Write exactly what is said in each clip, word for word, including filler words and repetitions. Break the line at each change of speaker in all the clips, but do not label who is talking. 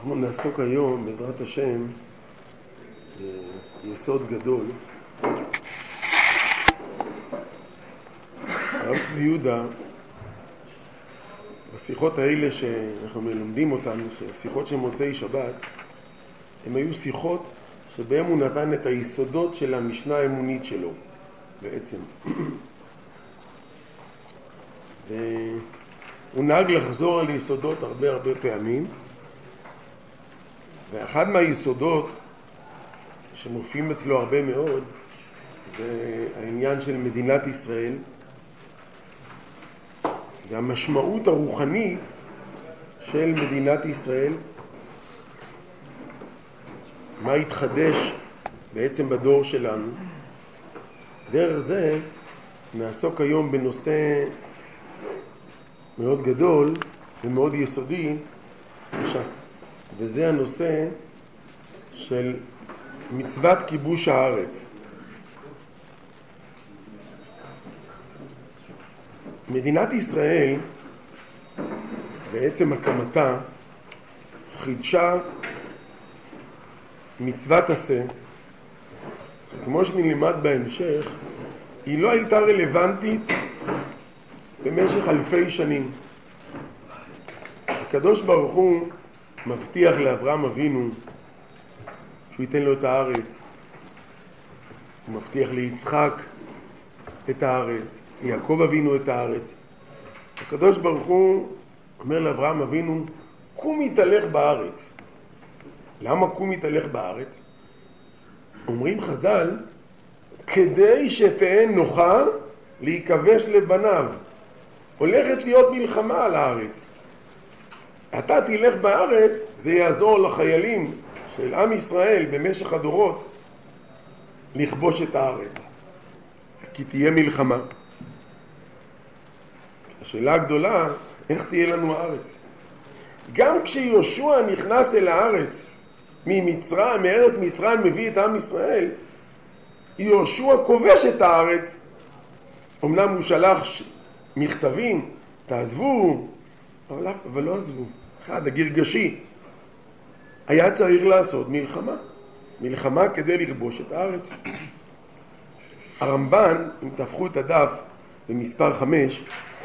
אנחנו נעסוק היום, בעזרת השם, יסוד גדול. הרב צבי יהודה, בשיחות האלה שאנחנו מלמדים אותן, שיחות של מוצאי שבת, הן היו שיחות שבהן הוא נתן את היסודות של המשנה האמונית שלו, בעצם. והוא נהג לחזור על יסודות הרבה הרבה פעמים, ואחד מהיסודות שמופיעים אצלו הרבה מאוד זה העניין של מדינת ישראל והמשמעות הרוחנית של מדינת ישראל, מה התחדש בעצם בדור שלנו. דרך זה נעסוק היום בנושא מאוד גדול ומאוד יסודי, וזה הנושא של מצוות כיבוש הארץ. מדינת ישראל בעצם הקמתה חידשה מצוות עשה, שכמו שנלמד בהמשך, היא לא הייתה רלוונטית במשך אלפי שנים. הקדוש ברוך הוא מבטיח לאברהם אבינו שהוא ייתן לו את הארץ, הוא מבטיח ליצחק את הארץ, ליעקב אבינו את הארץ. הקדוש ברוך הוא אומר לאברהם אבינו, קום יתהלך בארץ. למה קום יתהלך בארץ? אומרים חז"ל, כדי שתהא נוחה להיכבש לבניו. הולכת להיות מלחמה על הארץ. אתה תלך בארץ, זה יעזור לחיילים של עם ישראל במשך הדורות לכבוש את הארץ, כי תהיה מלחמה. השאלה הגדולה, איך תהיה לנו הארץ? גם כשיהושע נכנס אל הארץ ממצרים, מארץ מצרים, מביא את עם ישראל, יהושע כובש את הארץ. אמנם הוא שלח מכתבים, תעזבו, אבל, אבל לא עזבו. אחד, הגרגשי, היה צריך לעשות מלחמה. מלחמה כדי לכבוש את הארץ. הרמב"ן, אם תהפכו את הדף במספר חמש,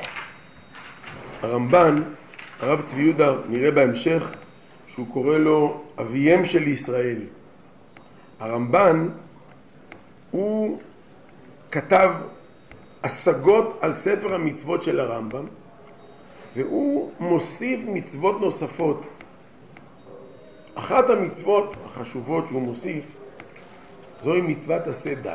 הרמב"ן, הרב צבי יהודה, נראה בהמשך שהוא קורא לו אביהם של ישראל. הרמב"ן, הוא כתב השגות על ספר המצוות של הרמב"ם, והוא מוסיף מצוות נוספות. אחת המצוות החשובות שהוא מוסיף זוהי מצוות עשה ד',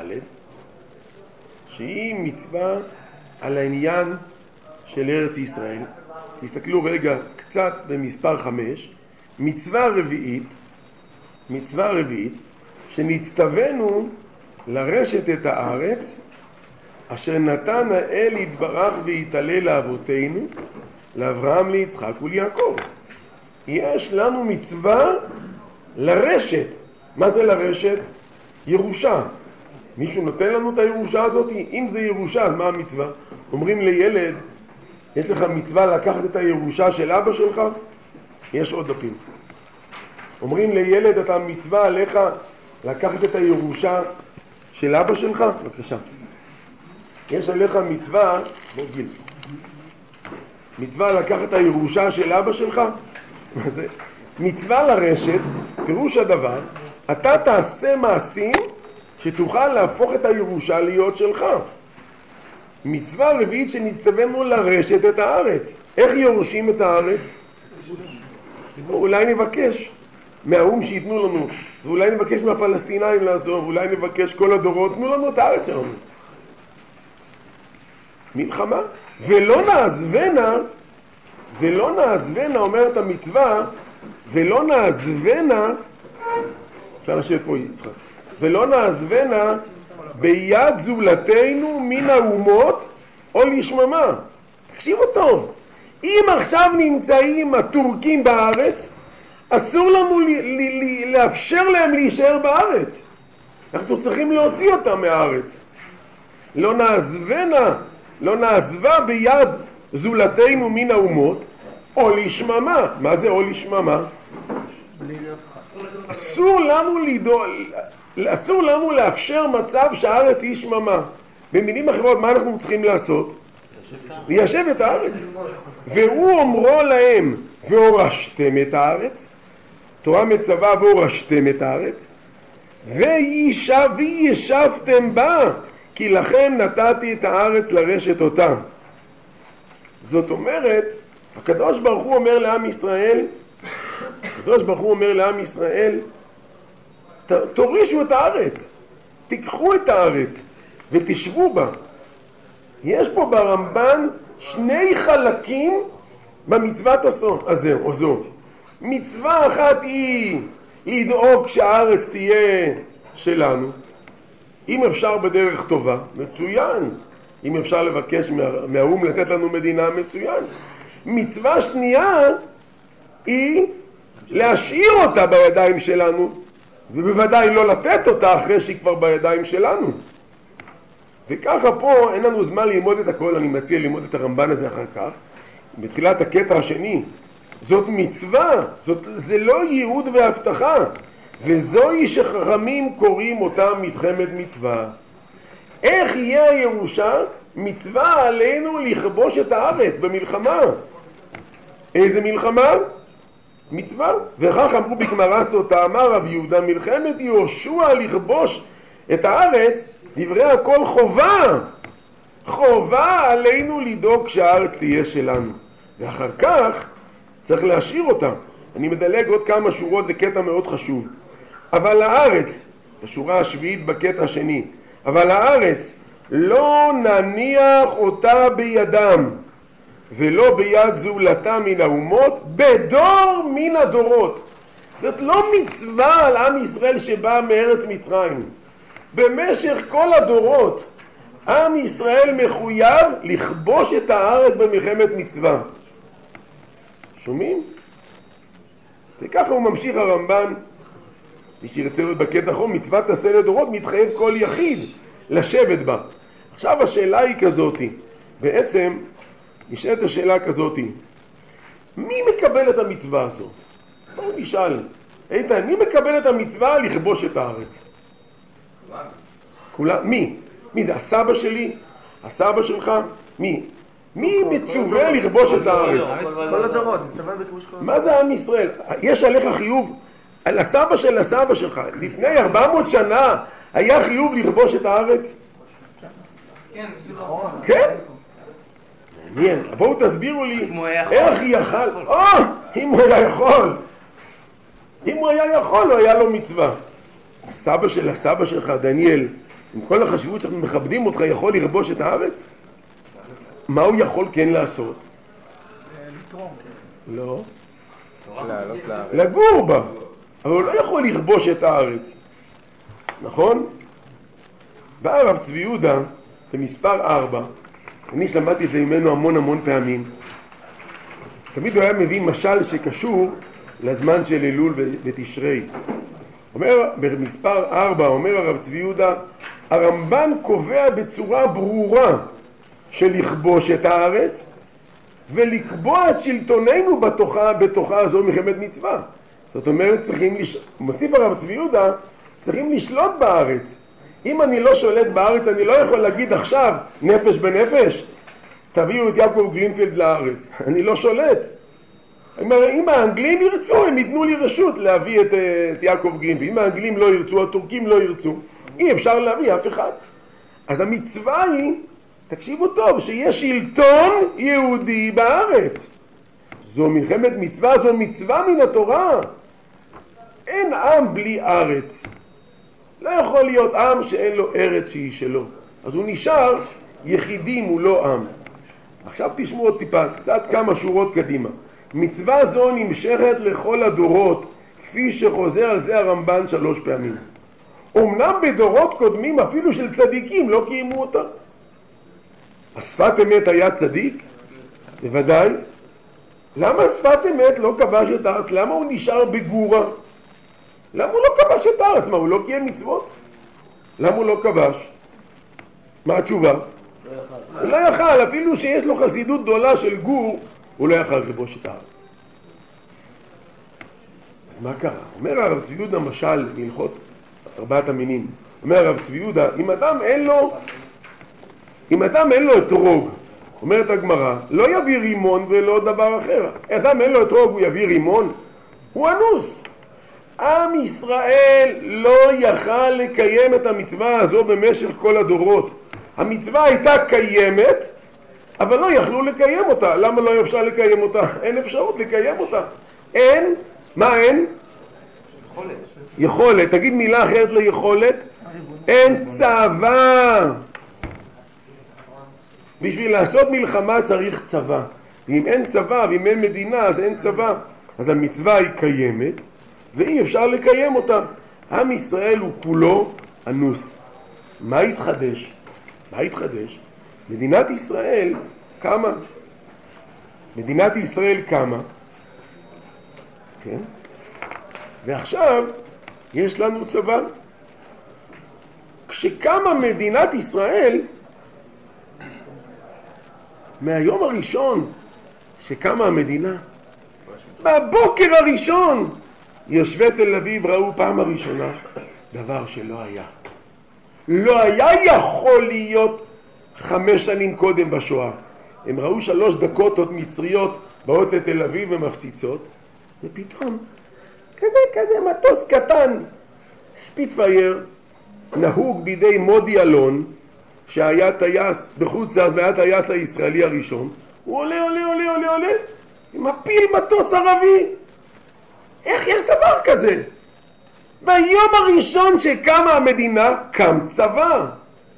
שהיא מצווה על העניין של ארץ ישראל. תסתכלו רגע קצת במספר חמש, מצווה רביעית, מצווה רביעית, שנצטווינו לרשת את הארץ אשר נתן האל יתברך ויתעלה לאבותינו, לאברהם, ליצחק וליעקב. יש לנו מצווה לרשת. מה זה לרשת? ירושה. מישהו נותן לנו את הירושה הזאת? אם זה ירושה, אז מה המצווה? אומרים לילד, יש לך מצווה לקחת את הירושה של אבא שלך? יש עוד דפים. אומרים לילד, אתה מצווה עליך לקחת את הירושה של אבא שלך? בבקשה. יש עליך מצווה, בוא גיל, מצווה לקחת את הירושה של אבא שלך? מה זה? מצווה לרשת, פירוש הדבר, אתה תעשה מעשים שתוכל להפוך את הירושה להיות שלך. מצווה רביעית שנצטווינו לרשת את הארץ. איך יורשים את הארץ? אולי נבקש מהאום שיתנו לנו, ואולי נבקש מהפלסטינאים לעזור, ואולי נבקש כל הדורות, תנו לנו את הארץ שלנו. מלחמה. ולא נעזבנה, ולא נעזבנה, אומרת המצווה, ולא נעזבנה, אפשר לשבת פה יצחק, ולא נעזבנה ביד זולתנו מן האומות או לשממה. תקשיבו טוב, אם עכשיו נמצאים הטורקים בארץ, אסור לנו לי, לי, לי, לאפשר להם להישאר בארץ. אנחנו צריכים להוציא אותם מהארץ. לא נעזבנה, לא נעזבה ביד זולתנו מן האומות, או לשממה. מה זה או לשממה? אסור לנו לדאוג, אסור לנו לאפשר מצב שהארץ היא שממה. במילים אחרות, מה אנחנו צריכים לעשות? ליישב את הארץ. והוא אומרו להם, והורשתם את הארץ, תורה מצווה והורשתם את הארץ, וישב, וישבתם בה, כי לכם נתתי את הארץ לרשת אותה. זאת אומרת, הקדוש ברוך הוא אומר לעם ישראל, הקדוש ברוך הוא אומר לעם ישראל, תורישו את הארץ, תיקחו את הארץ ותשבו בה. יש פה ברמב"ן שני חלקים במצוות הזה או זו. מצווה אחת היא לדאוג שהארץ תהיה שלנו, אם אפשר בדרך טובה, מצוין. אם אפשר לבקש מהאום לתת לנו מדינה, מצוין. מצווה שנייה היא להשאיר אותה בידיים שלנו, ובוודאי לא לתת אותה אחרי שהיא כבר בידיים שלנו. וככה פה אין לנו זמן ללמוד את הכל, אני מציע ללמוד את הרמב"ן הזה אחר כך. בתחילת הקטע השני, זאת מצווה, זאת, זה לא ייעוד והבטחה, וזוהי שחכמים קוראים אותה מלחמת מצווה. איך יהיה הירושה? מצווה עלינו לכבוש את הארץ במלחמה. איזה מלחמה? מצווה. וכך אמרו בגמרא סוטה, אמר רב יהודה, מלחמת יהושע לכבוש את הארץ, דברי הכל חובה. חובה עלינו לדאוג שהארץ תהיה שלנו. ואחר כך צריך להשאיר אותה. אני מדלג עוד כמה שורות לקטע מאוד חשוב. אבל הארץ, השורה השביעית בקטע השני, אבל הארץ לא נניח אותה בידם ולא ביד זולתה מן האומות בדור מן הדורות. זאת לא מצווה על עם ישראל שבא מארץ מצרים. במשך כל הדורות עם ישראל מחויב לכבוש את הארץ במלחמת מצווה. שומעים? וככה הוא ממשיך הרמב"ן, מי שירצה להיות בקטע אחרון, מצוות עשה לדורות מתחייב כל יחיד לשבת בה. עכשיו השאלה היא כזאת, בעצם נשאלת השאלה כזאת, מי מקבל את המצווה הזו? בואו נשאל, איתן, מי מקבל את המצווה לכבוש את הארץ? כולם. מי? מי זה? הסבא שלי? הסבא שלך? מי? מי מצווה לכבוש את הארץ?
כל הדורות, נסתובב בכיבוש כל הדורות.
מה זה עם ישראל? יש עליך חיוב? על הסבא של הסבא שלך, לפני ארבע מאות שנה היה חיוב לכבוש את הארץ?
כן, נכון.
כן? מעניין. בואו תסבירו לי איך יכל. או, אם הוא היה יכול. אם הוא היה יכול, לא היה לו מצווה. הסבא של הסבא שלך, דניאל, עם כל החשיבות שאנחנו מכבדים אותך, יכול לכבוש את הארץ? מה הוא יכול כן לעשות?
לתרום כסף.
לא. לגור בה. אבל הוא לא יכול לכבוש את הארץ. נכון? בא הרב צבי יהודה במספר ארבע, אני שמעתי את זה ממנו המון המון פעמים. תמיד הוא היה מביא משל שקשור לזמן של אלול ותשרי. אומר, במספר ארבע, אומר הרב צבי יהודה, הרמב"ן קובע בצורה ברורה של לכבוש את הארץ ולקבוע את שלטוננו בתוכה, בתוכה הזו מלחמת מצווה. זאת אומרת, צריכים, לש... מוסיף הרב צבי יהודה, צריכים לשלוט בארץ. אם אני לא שולט בארץ, אני לא יכול להגיד עכשיו, נפש בנפש, תביאו את יעקב גרינפלד לארץ. אני לא שולט. אם האנגלים ירצו, הם ייתנו לי רשות להביא את, את יעקב גרינפלד. אם האנגלים לא ירצו, הטורקים לא ירצו, אי אפשר להביא אף אחד. אז המצווה היא, תקשיבו טוב, שיש שלטון יהודי בארץ. זו מלחמת מצווה, זו מצווה מן התורה. אין עם בלי ארץ. לא יכול להיות עם שאין לו ארץ שהיא שלו. אז הוא נשאר יחידים, הוא לא עם. עכשיו תשמעו עוד טיפה, קצת כמה שורות קדימה. מצווה זו נמשכת לכל הדורות, כפי שחוזר על זה הרמב"ן שלוש פעמים. אמנם בדורות קודמים אפילו של צדיקים לא קיימו אותה. השפת אמת היה צדיק? בוודאי. למה שפת אמת לא כבש את הארץ? למה הוא נשאר בגורה? למה הוא לא כבש את הארץ? מה, הוא לא קיים מצוות? למה הוא לא כבש? מה התשובה? הוא לא יכל, אפילו שיש לו חסידות גדולה של גור, הוא לא יכל לכבוש את הארץ. אז מה קרה? אומר הרב צבי יהודה משל מהלכות ארבעת המינים. אומר הרב צבי יהודה, אם אדם אין לו, אם אדם אין לו אתרוג, אומרת הגמרא, לא יביא רימון ולא דבר אחר. אדם אין לו אתרוג, הוא יביא רימון? הוא אנוס. עם ישראל לא יכל לקיים את המצווה הזו במשך כל הדורות. המצווה הייתה קיימת, אבל לא יכלו לקיים אותה. למה לא אפשר לקיים אותה? אין אפשרות לקיים אותה. אין, מה אין?
יכולת.
יכולת. תגיד מילה אחרת ליכולת. אין צבא. בשביל לעשות מלחמה צריך צבא. ואם אין צבא, ואם אין מדינה, אז אין צבא. אז המצווה היא קיימת, ואי אפשר לקיים אותה. עם ישראל הוא כולו אנוס. מה התחדש? מה התחדש? מדינת ישראל קמה. מדינת ישראל קמה. כן? ועכשיו יש לנו צבא. כשקמה מדינת ישראל, מהיום הראשון שקמה המדינה, בבוקר הראשון, יושבי תל אביב ראו פעם הראשונה דבר שלא היה. לא היה יכול להיות חמש שנים קודם בשואה. הם ראו שלוש דקות עוד מצריות באות לתל אביב ומפציצות, ופתאום כזה כזה מטוס קטן, ספיטפייר, נהוג בידי מודי אלון, שהיה טייס בחוץ לארץ והיה טייס הישראלי הראשון. הוא עולה עולה עולה עולה עולה מפיל מטוס ערבי. איך יש דבר כזה? ביום הראשון שקמה המדינה קם צבא.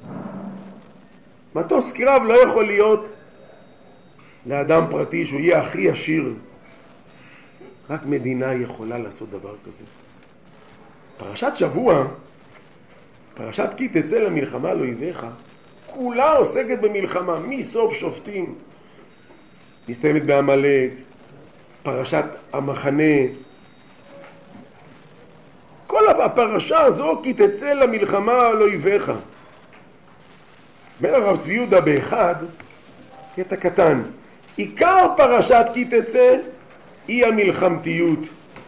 מטוס קרב לא יכול להיות לאדם פרטי שהוא יהיה הכי עשיר. רק מדינה יכולה לעשות דבר כזה. פרשת שבוע, פרשת כי תצא למלחמה לא יבך, כולה עוסקת במלחמה, מסוף שופטים. מסתיימת בעמלק, פרשת המחנה. כל הפרשה הזו כי תצא למלחמה לא יבך. אומר הרב צבי יהודה באחד, קטע קטן, עיקר פרשת כי תצא היא המלחמתיות,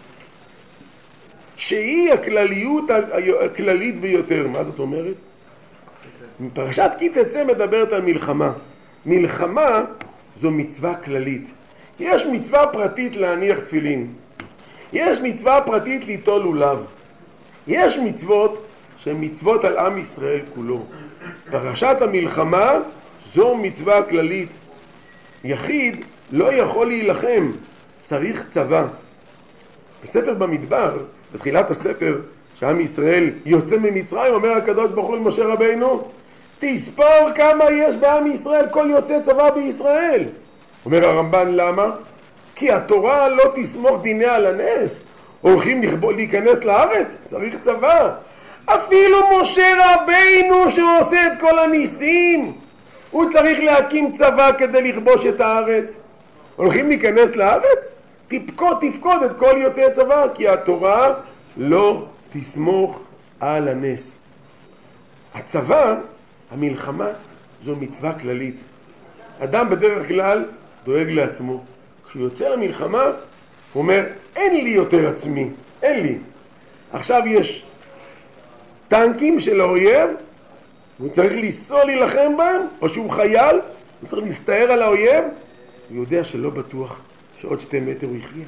שהיא הכלליות הכללית ביותר. מה זאת אומרת? פרשת כי תצא מדברת על מלחמה. מלחמה זו מצווה כללית. יש מצווה פרטית להניח תפילין, יש מצווה פרטית ליטול לולב, יש מצוות שהן מצוות על עם ישראל כולו. פרשת המלחמה זו מצווה כללית. יחיד לא יכול להילחם, צריך צבא. בספר במדבר, בתחילת הספר שעם ישראל יוצא ממצרים, אומר הקדוש ברוך הוא למשה רבינו, תספור כמה יש בעם ישראל, כל יוצא צבא בישראל. אומר הרמב"ן, למה? כי התורה לא תסמוך דיניה על הנס. הולכים להיכנס לארץ, צריך צבא. אפילו משה רבינו שעושה את כל הניסים, הוא צריך להקים צבא כדי לכבוש את הארץ. הולכים להיכנס לארץ, תפקוד, תפקוד את כל יוצאי צבא, כי התורה לא תסמוך על הנס. הצבא, המלחמה, זו מצווה כללית. אדם בדרך כלל דואג לעצמו. כשהוא יוצא למלחמה, הוא אומר, אין לי יותר עצמי, אין לי. עכשיו יש טנקים של האויב, הוא צריך לנסוע להילחם בהם, או שהוא חייל, הוא צריך להסתער על האויב, הוא יודע שלא בטוח שעוד שתי מטר הוא יחיה.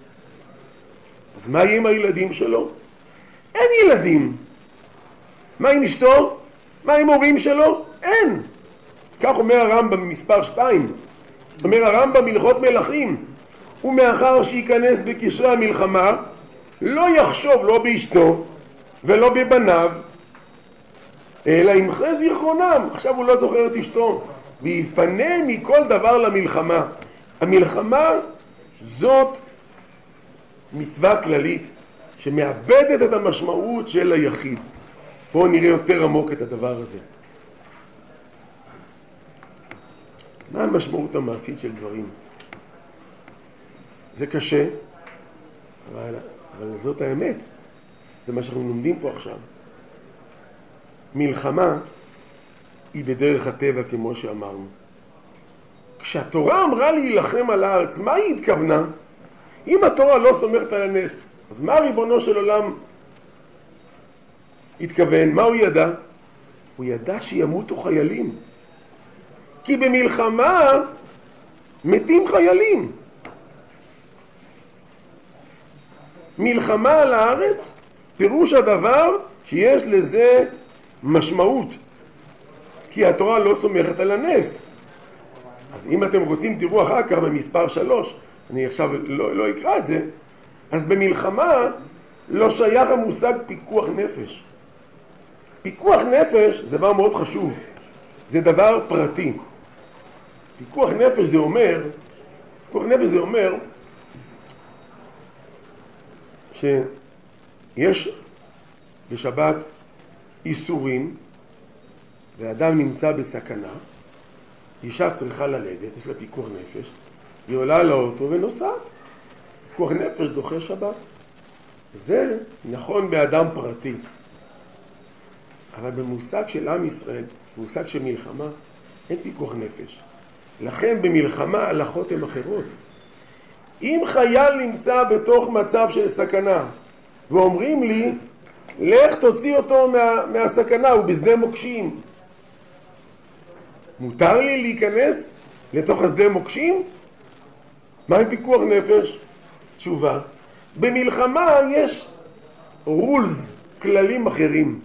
אז מה יהיה עם הילדים שלו? אין ילדים. מה עם אשתו? מה עם הורים שלו? אין. כך אומר הרמב"ם במספר שתיים. אומר הרמב"ם בהלכות מלכים, ומאחר שייכנס בקשרי המלחמה, לא יחשוב לא באשתו ולא בבניו, אלא ימחה זיכרונם. עכשיו הוא לא זוכר את אשתו, ויפנה מכל דבר למלחמה. המלחמה זאת מצווה כללית שמאבדת את המשמעות של היחיד. בואו נראה יותר עמוק את הדבר הזה. מה המשמעות המעשית של דברים? זה קשה, אבל, אבל זאת האמת. זה מה שאנחנו לומדים פה עכשיו. מלחמה היא בדרך הטבע כמו שאמרנו. כשהתורה אמרה להילחם על הארץ, מה היא התכוונה? אם התורה לא סומכת על הנס, אז מה ריבונו של עולם התכוון? מה הוא ידע? הוא ידע שימותו חיילים. כי במלחמה מתים חיילים. מלחמה על הארץ, פירוש הדבר שיש לזה משמעות. כי התורה לא סומכת על הנס. אז אם אתם רוצים תראו אחר כך במספר שלוש, אני עכשיו לא, לא אקרא את זה, אז במלחמה לא שייך המושג פיקוח נפש. פיקוח נפש זה דבר מאוד חשוב, זה דבר פרטי. פיקוח נפש זה אומר, פיקוח נפש זה אומר שיש בשבת איסורים ואדם נמצא בסכנה, אישה צריכה ללדת, יש לה פיקוח נפש, היא עולה לאוטו ונוסעת. פיקוח נפש דוחה שבת. זה נכון באדם פרטי. אבל במושג של עם ישראל, במושג של מלחמה, אין פיקוח נפש. לכן במלחמה הלכות הן אחרות. אם חייל נמצא בתוך מצב של סכנה, ואומרים לי, לך תוציא אותו מה, מהסכנה, הוא בשדה מוקשים. מותר לי להיכנס לתוך השדה מוקשים? מה עם פיקוח נפש? תשובה. במלחמה יש רולס, כללים אחרים.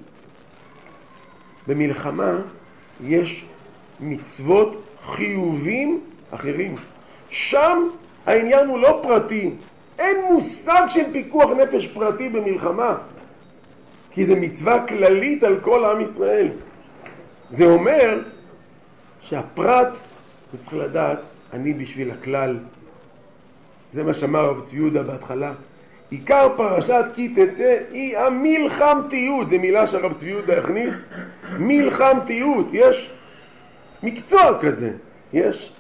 במלחמה יש מצוות חיובים אחרים. שם העניין הוא לא פרטי. אין מושג של פיקוח נפש פרטי במלחמה. כי זה מצווה כללית על כל עם ישראל. זה אומר שהפרט, הוא צריך לדעת, אני בשביל הכלל. זה מה שאמר רב צבי יהודה בהתחלה. עיקר פרשת כי תצא היא המלחמתיות. זה מילה שהרב צבי יהודה הכניס. מלחמתיות. יש מקצוע כזה. יש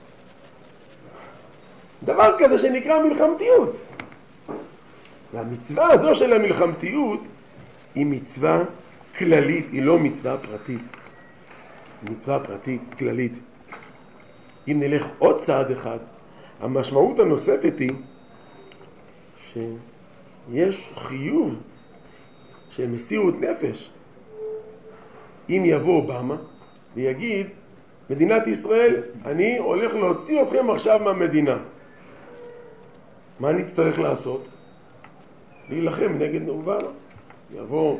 דבר כזה שנקרא מלחמתיות. והמצווה הזו של המלחמתיות היא מצווה כללית, היא לא מצווה פרטית. היא מצווה פרטית, כללית. אם נלך עוד צעד אחד, המשמעות הנוספת היא שיש חיוב של מסירות נפש. אם יבוא אובמה ויגיד, מדינת ישראל, אני הולך להוציא אתכם עכשיו מהמדינה. מה אני צריך לעשות? להילחם נגד אובמה. יבוא,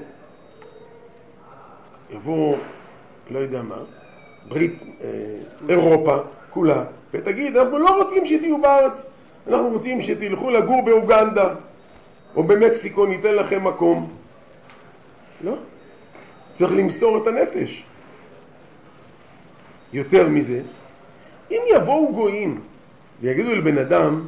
יבוא, לא יודע מה, ברית אה, אירופה כולה, ותגיד, אנחנו לא רוצים שתהיו בארץ, אנחנו רוצים שתלכו לגור באוגנדה, או במקסיקו, ניתן לכם מקום. לא, צריך למסור את הנפש. יותר מזה, אם יבואו גויים ויגידו לבן אדם,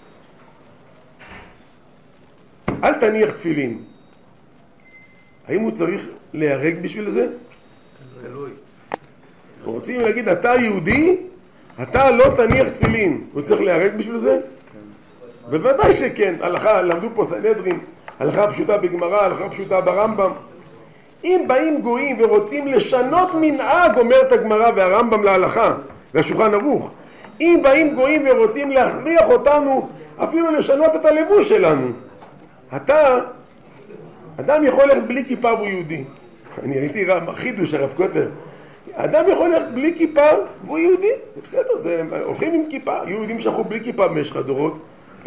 אל תניח תפילין, האם הוא צריך להיהרג בשביל זה?
תלוי.
רוצים להגיד, אתה יהודי, אתה לא תניח תפילין, הוא צריך להיהרג בשביל זה? בוודאי שכן. הלכה, למדו פה סנהדרין, הלכה פשוטה בגמרא, הלכה פשוטה ברמב"ם. אם באים גויים ורוצים לשנות מנהג, אומרת הגמרא והרמב"ם להלכה והשולחן ערוך, אם באים גויים ורוצים להכריח אותנו אפילו לשנות את הלבוש שלנו, אתה, אדם יכול ללכת בלי כיפה והוא יהודי. אני יש לי חידוש הרב קוטלר, אדם יכול ללכת בלי כיפה והוא יהודי, זה בסדר, זה, הולכים עם כיפה, יהודים שהלכו בלי כיפה במשך הדורות,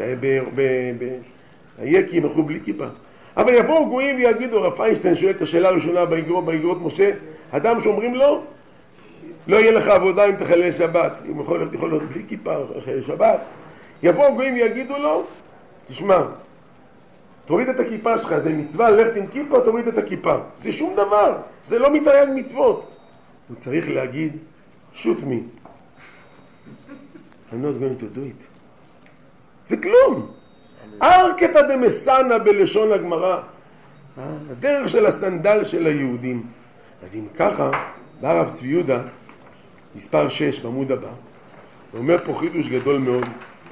היקים הלכו בלי כיפה. אבל יבואו גויים ויגידו, הרב פיינשטיין שואל את השאלה הראשונה באגרות, באגרות משה, אדם שאומרים לו, לא יהיה לך עבודה אם תחלל שבת, אם יכול להיות, יכול להיות בלי כיפה, תחלל שבת. יבואו גויים ויגידו לו, תשמע, תוריד את הכיפה שלך, זה מצווה ללכת עם כיפה, תוריד את הכיפה. זה שום דבר, זה לא מתרי"ג מצוות. הוא צריך להגיד, shoot me. I'm not going to do it. זה כלום. ארקתא דמסנא בלשון הגמרא. הדרך של הסנדל של היהודים. אז אם ככה, בא הרב צבי יהודה, מספר שש בעמוד הבא, הוא אומר פה חידוש גדול מאוד.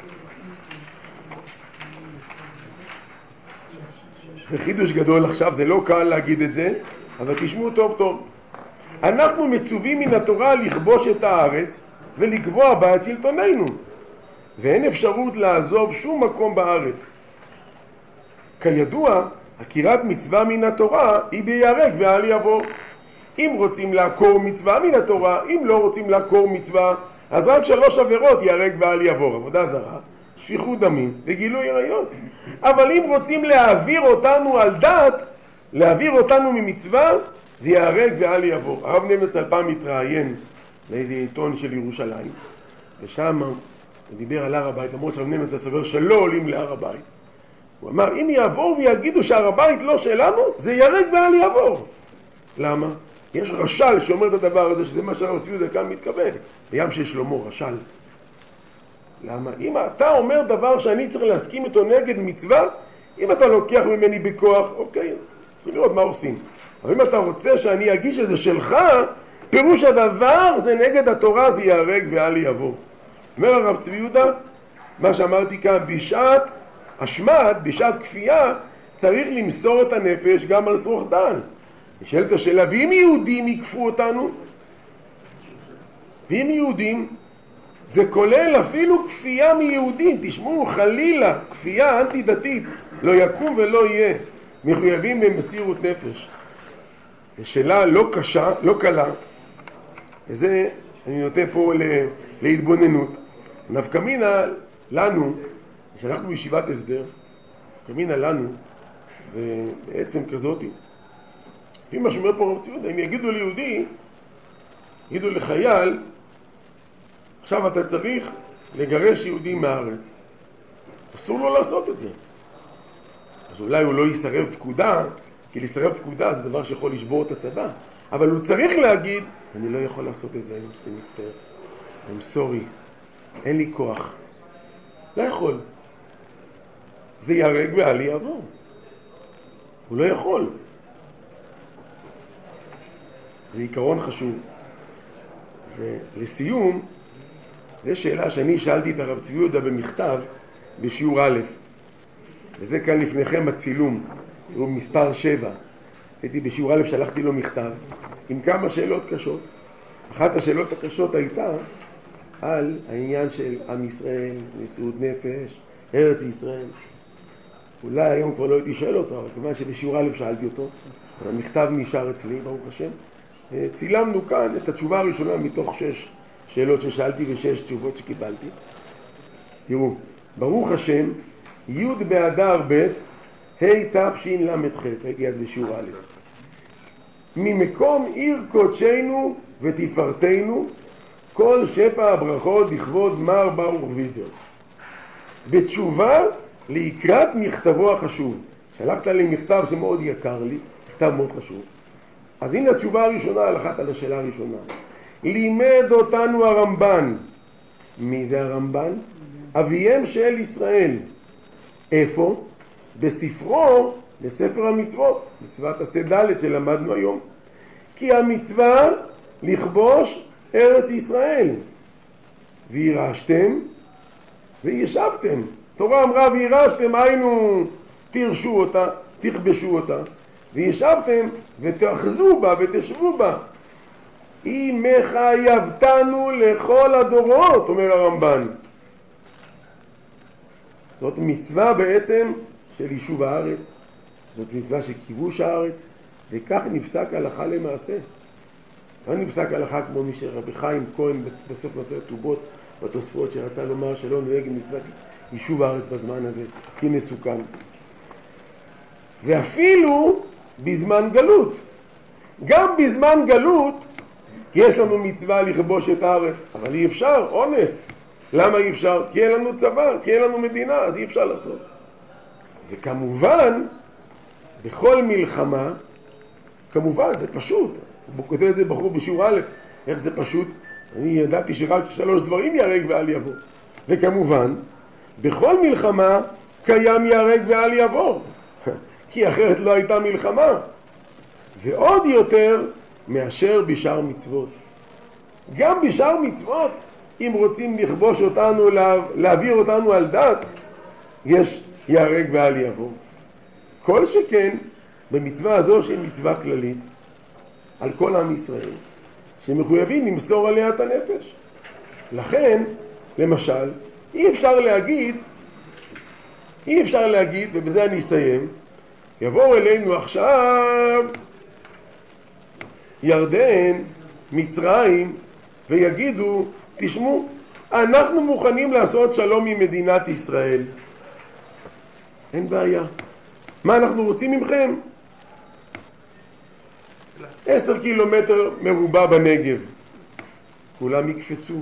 זה חידוש גדול עכשיו, זה לא קל להגיד את זה, אבל תשמעו טוב טוב. אנחנו מצווים מן התורה לכבוש את הארץ ולקבוע בה את שלטוננו, ואין אפשרות לעזוב שום מקום בארץ. כידוע, עקירת מצווה מן התורה היא ביהרג ואל יעבור. אם רוצים לעקור מצווה מן התורה, אם לא רוצים לעקור מצווה, אז רק שלוש עבירות ייהרג ואל יעבור: עבודה זרה, שפיכות דמים וגילוי עריות. אבל אם רוצים להעביר אותנו על דעת, להעביר אותנו ממצווה, זה ייהרג ואל יעבור. הרב נמצא פעם מתראיין לאיזה עיתון של ירושלים, ושם הוא דיבר על הר הבית, למרות שהרב נמצא סובר שלא עולים להר הבית. הוא אמר, אם יעבור ויגידו שהר הבית לא שלנו, זה ייהרג ואל יעבור. למה? יש רש"ל שאומר את הדבר הזה, שזה מה שהרב צבי יהודה כאן מתכוון. בים של שלמה, רש"ל. למה? אם אתה אומר דבר שאני צריך להסכים איתו נגד מצווה, אם אתה לוקח ממני בכוח, אוקיי, צריך לראות מה עושים. אבל אם אתה רוצה שאני אגיש את זה שלך, פירוש הדבר זה נגד התורה, זה ייהרג ואל יעבור. אומר הרב צבי יהודה, מה שאמרתי כאן, בשעת השמד, בשעת כפייה, צריך למסור את הנפש גם על שרוך דל. נשאלת השאלה, ואם יהודים יקפו אותנו? ואם יהודים, זה כולל אפילו כפייה מיהודים. תשמעו, חלילה, כפייה אנטי דתית, לא יקום ולא יהיה, מחויבים במסירות נפש. זו שאלה לא קשה, לא קלה, וזה אני נותן פה להתבוננות. נפקא מינה לנו, שאנחנו בישיבת הסדר, נפקא מינה לנו, זה בעצם כזאת. לפי מה שאומר פה רב צבי יהודה, אם יגידו ליהודי, יגידו לחייל, עכשיו אתה צריך לגרש יהודים מהארץ. אסור לו לעשות את זה. אז אולי הוא לא יסרב פקודה, כי לסרב פקודה זה דבר שיכול לשבור את הצבא. אבל הוא צריך להגיד, אני לא יכול לעשות את זה, אני מצטער. I'm sorry, אין לי כוח. לא יכול. זה ייהרג ואל יעבור. הוא לא יכול. זה עיקרון חשוב. ולסיום, זו שאלה שאני שאלתי את הרב צבי יהודה במכתב בשיעור א', וזה כאן לפניכם הצילום, הוא מספר שבע. הייתי בשיעור א', שלחתי לו מכתב עם כמה שאלות קשות. אחת השאלות הקשות הייתה על העניין של עם ישראל, מסירות נפש, ארץ ישראל. אולי היום כבר לא הייתי שואל אותו, אבל כיוון שבשיעור א' שאלתי אותו, המכתב נשאר אצלי, ברוך השם. צילמנו כאן את התשובה הראשונה מתוך שש שאלות ששאלתי ושש תשובות שקיבלתי. תראו, ברוך השם, י' באדר ב' ה' תשל"ח, הייתי אז בשיעור א', ממקום עיר קודשנו ותפארתנו, כל שפע הברכות לכבוד מר ברוך וידר. בתשובה לקראת מכתבו החשוב. שלחת לי מכתב שמאוד יקר לי, מכתב מאוד חשוב. אז הנה התשובה הראשונה, הלכת על השאלה הראשונה. לימד אותנו הרמב"ן. מי זה הרמב"ן? אביהם של ישראל. איפה? בספרו, בספר המצוות, מצוות עשה ד' שלמדנו היום. כי המצווה לכבוש ארץ ישראל. וירשתם וישבתם. תורה אמרה וירשתם, היינו תרשו אותה, תכבשו אותה. וישבתם ותאחזו בה ותשבו בה. היא מחייבתנו לכל הדורות, אומר הרמב"ן. זאת מצווה בעצם של יישוב הארץ, זאת מצווה של כיבוש הארץ, וכך נפסק הלכה למעשה. לא נפסק הלכה כמו מי שרבי חיים כהן בסוף מסכת כתובות בתוספות שרצה לומר שלא נוהג מצוות יישוב הארץ בזמן הזה, כי מסוכן. ואפילו בזמן גלות. גם בזמן גלות יש לנו מצווה לכבוש את הארץ, אבל אי אפשר, אונס. למה אי אפשר? כי אין לנו צבא, כי אין לנו מדינה, אז אי אפשר לעשות. וכמובן, בכל מלחמה, כמובן, זה פשוט. הוא כותב את זה בחור בשיעור א', איך זה פשוט? אני ידעתי שרק שלוש דברים ייהרג ואל יעבור. וכמובן, בכל מלחמה קיים ייהרג ואל יעבור. כי אחרת לא הייתה מלחמה. ועוד יותר מאשר בשאר מצוות. גם בשאר מצוות, אם רוצים לכבוש אותנו, להעביר אותנו על דת, יש ייהרג ואל יעבור. כל שכן, במצווה הזו שהיא מצווה כללית, על כל עם ישראל, שמחויבים למסור עליה את הנפש. לכן, למשל, אי אפשר להגיד אי אפשר להגיד, ובזה אני אסיים, יבואו אלינו עכשיו ירדן, מצרים, ויגידו, תשמעו, אנחנו מוכנים לעשות שלום עם מדינת ישראל. אין בעיה. מה אנחנו רוצים ממכם? עשר קילומטר מרובע בנגב. כולם יקפצו.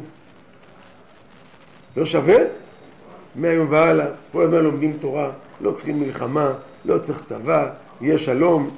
לא שווה? מהיום והלאה, כל הזמן לומדים תורה, לא צריכים מלחמה, לא צריך צבא, יהיה שלום.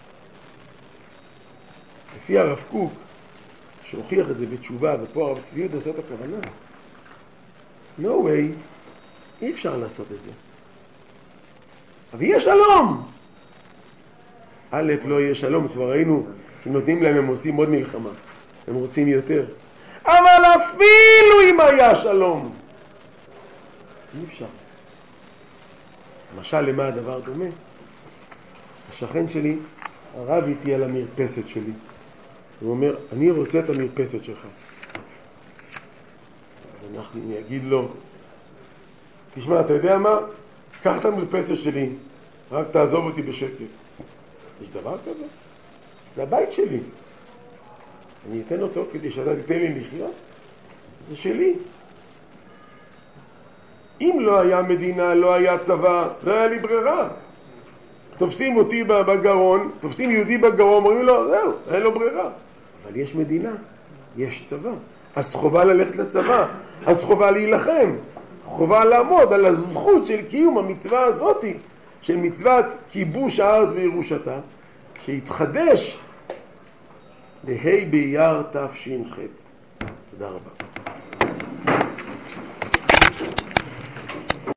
לפי הרב קוק, שהוכיח את זה בתשובה, ופה הרב צבי יהודה עושה את הכוונה. No way, אי אפשר לעשות את זה. אבל יהיה שלום! א', לא יהיה שלום, כבר ראינו, אם נותנים להם הם עושים עוד מלחמה, הם רוצים יותר. אבל אפילו אם היה שלום, אי אפשר. למשל, למה הדבר דומה? השכן שלי הרב איתי על המרפסת שלי. הוא אומר, אני רוצה את המרפסת שלך. ואנחנו נגיד לו, תשמע, אתה יודע מה? קח את המרפסת שלי, רק תעזוב אותי בשקט. יש דבר כזה? זה הבית שלי. אני אתן אותו כדי שאתה תיתן לי לחיות. זה שלי. אם לא היה מדינה, לא היה צבא, לא היה לי ברירה. תופסים אותי בגרון, תופסים יהודי בגרון, אומרים לו, זהו, אין לו ברירה. אבל יש מדינה, יש צבא. אז חובה ללכת לצבא, אז חובה להילחם. חובה לעמוד על הזכות של קיום המצווה הזאת, של מצוות כיבוש הארץ וירושתה, שהתחדש להי באייר תש"ח. תודה רבה.